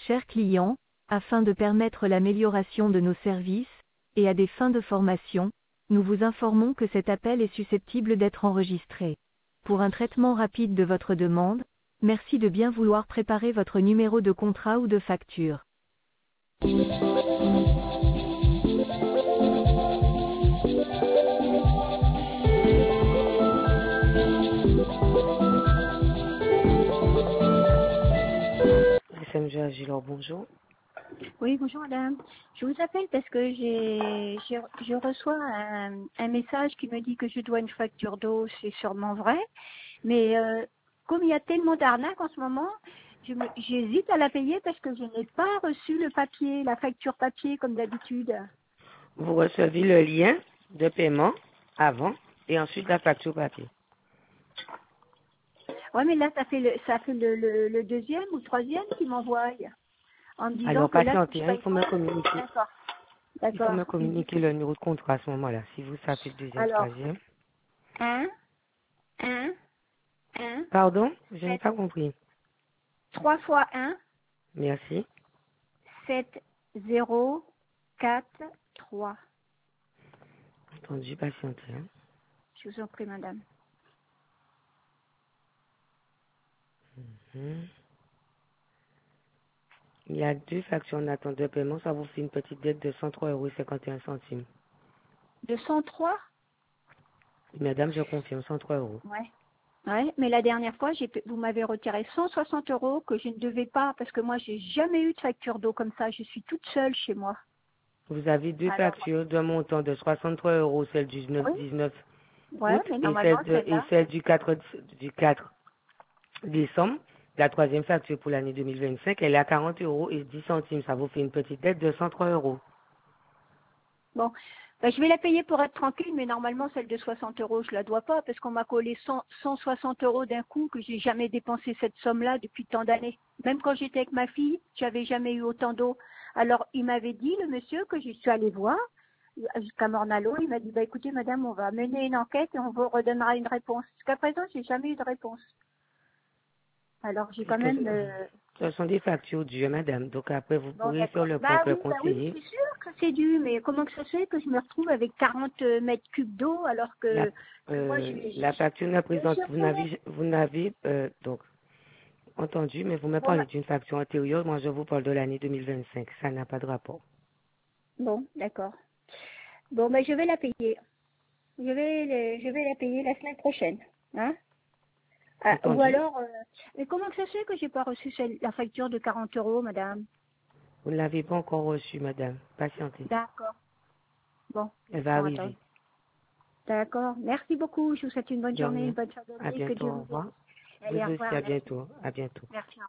Chers clients, afin de permettre l'amélioration de nos services, et à des fins de formation, nous vous informons que cet appel est susceptible d'être enregistré. Pour un traitement rapide de votre demande, merci de bien vouloir préparer votre numéro de contrat ou de facture. SMG Agilor, bonjour. Oui, bonjour madame. Je vous appelle parce que je reçois un message qui me dit que je dois une facture d'eau, c'est sûrement vrai. Mais comme il y a tellement d'arnaques en ce moment, j'hésite à la payer parce que je n'ai pas reçu le papier, la facture papier comme d'habitude. Vous recevez le lien de paiement avant et ensuite la facture papier. Ouais, mais là, ça fait le deuxième ou le troisième qui m'envoie en me disant Alors, que là, patientez, il faut me communiquer. D'accord. Il faut D'accord. me communiquer le numéro de contrat à ce moment-là. Si vous savez le deuxième, Alors, troisième. 1, 1, Pardon, je n'ai 7, pas compris. 3 fois 1, Merci. 7, 0, 4, 3. Entendu, patientez. Hein. Je vous en prie, madame. Mhm. Il y a 2 factures en attente de paiement. Ça vous fait une petite dette de 103,51 €. De 103? Madame, je confirme, 103 €. Ouais. Ouais, mais la dernière fois, vous m'avez retiré 160 € que je ne devais pas parce que moi, j'ai jamais eu de facture d'eau comme ça. Je suis toute seule chez moi. Vous avez 2 Alors, factures d'un montant de 63 €, celle du oui, 19 ouais, août mais et normalement, celle-là. celle du 4 décembre. La troisième facture pour l'année 2025, elle est à 40,10 €. Ça vous fait une petite dette de 103 €. Bon, ben, je vais la payer pour être tranquille, mais normalement, celle de 60 € je la dois pas parce qu'on m'a collé 160 € d'un coup que j'ai jamais dépensé cette somme-là depuis tant d'années. Même quand j'étais avec ma fille, j'avais jamais eu autant d'eau. Alors, il m'avait dit, le monsieur, que je suis allée voir, jusqu'à Mornalo, il m'a dit, bah, écoutez, madame, on va mener une enquête et on vous redonnera une réponse. Jusqu'à présent, j'ai jamais eu de réponse. Alors, j'ai quand même... Ce sont des factures dues, madame. Donc après, vous Bon, pourrez faire d'accord. le point Bah avec le oui, conseiller. c'est sûr que c'est dû, mais comment que ça se fait que je me retrouve avec 40 mètres cubes d'eau alors La, que moi, la facture ne j'ai présente, surprenant. vous n'avez donc entendu, mais vous me Bon, parlez d'une facture antérieure. Moi, je vous parle de l'année 2025. Ça n'a pas de rapport. bon, d'accord. Bon, ben, je vais la payer. Je vais la payer la semaine prochaine. Hein? Ah, ou Entendu? alors, mais comment que ça se fait que j'ai pas reçu la facture de 40 € madame? Vous ne l'avez pas encore reçue, madame. Patientez. D'accord. Bon, Elle va bon, attends. arriver. D'accord. Merci beaucoup. Je vous souhaite une bonne De journée, rien. une bonne fin À d'année. Que bientôt. Dieu Au vous bénisse. revoir. Vous Allez, au aussi, revoir. à Merci. bientôt. À bientôt. Merci.